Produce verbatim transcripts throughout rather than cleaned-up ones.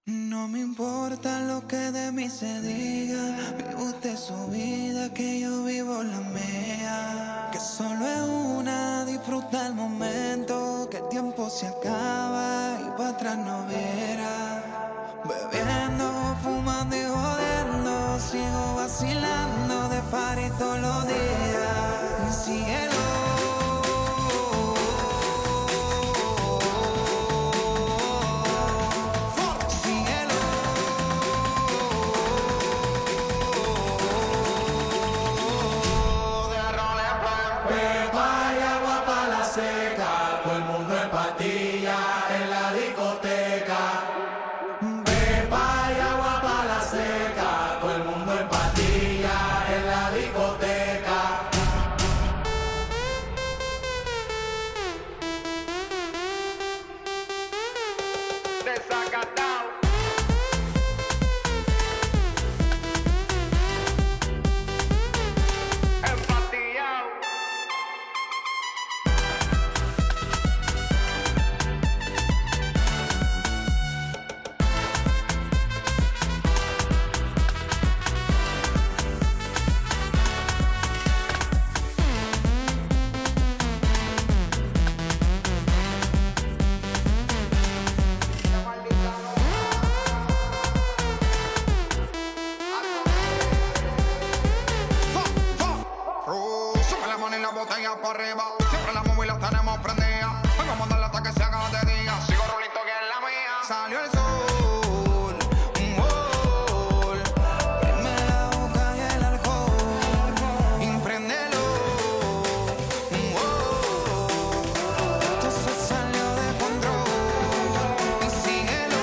No me importa lo que de mí se diga, vive usted su vida, que yo vivo la mía. Que solo es una, disfruta el momento, que el tiempo se acaba y para atrás no verá. Bebiendo, fumando y jodiendo, sigo vacilando de party todos los días. Síguelo. Todo el mundo en patilla en la discoteca. Pepa y agua pa' la seca. Todo el mundo en patilla en la discoteca. Desacatado. Empatillado. Y la botella para arriba, siempre la móvil las tenemos prendidas. Hoy vamos a darle hasta que se haga de día. Sigo rulito que es la mía. Salió el sol, un gol. Prende la boca y el alcohol. Impréndelo, un gol. Esto se salió de control. Y síguelo.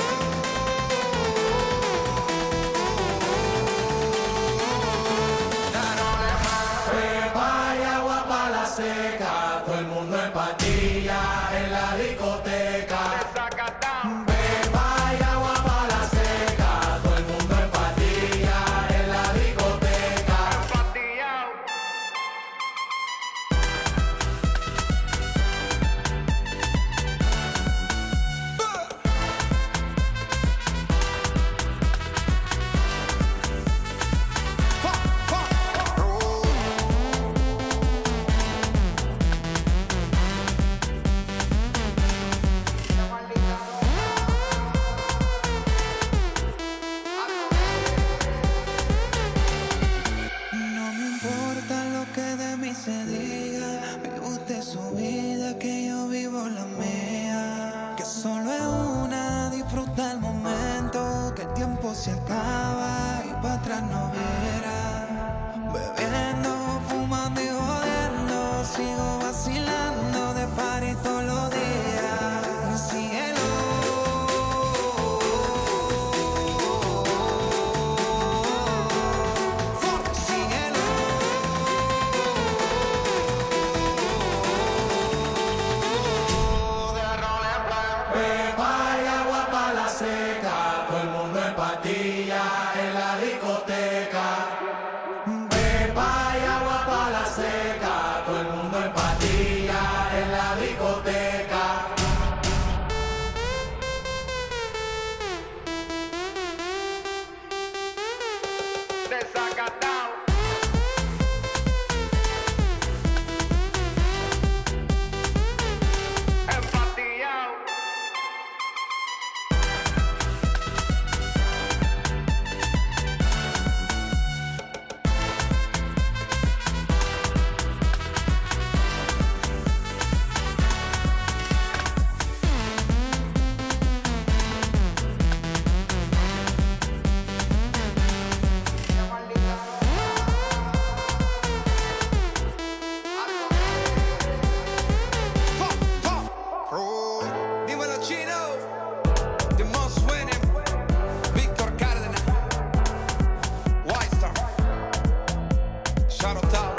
Pepa y agua pa' la seca. Todo el mundo en patilla en la discoteca. Pepa y agua pa' la seca. Todo el mundo en patilla en la discoteca. No me importa lo que de mí se diga, vive usted su vida, que yo vivo la mía. Que solo es una, disfruta el momento, que el tiempo se acaba y para atrás no verá. Bebiendo, fumando y jodiendo, sigo vacilando de party todos los días. Síguelo. Pepa y agua pa' la seca. Todo el mundo en patilla en la discoteca. Pepa y agua pa' la seca. Todo el mundo en patilla en la discoteca. Desacatado. Empatillado. Dímelo, Chino, The Most Winning, Víctor Cárdenas, White Star, Shout Out.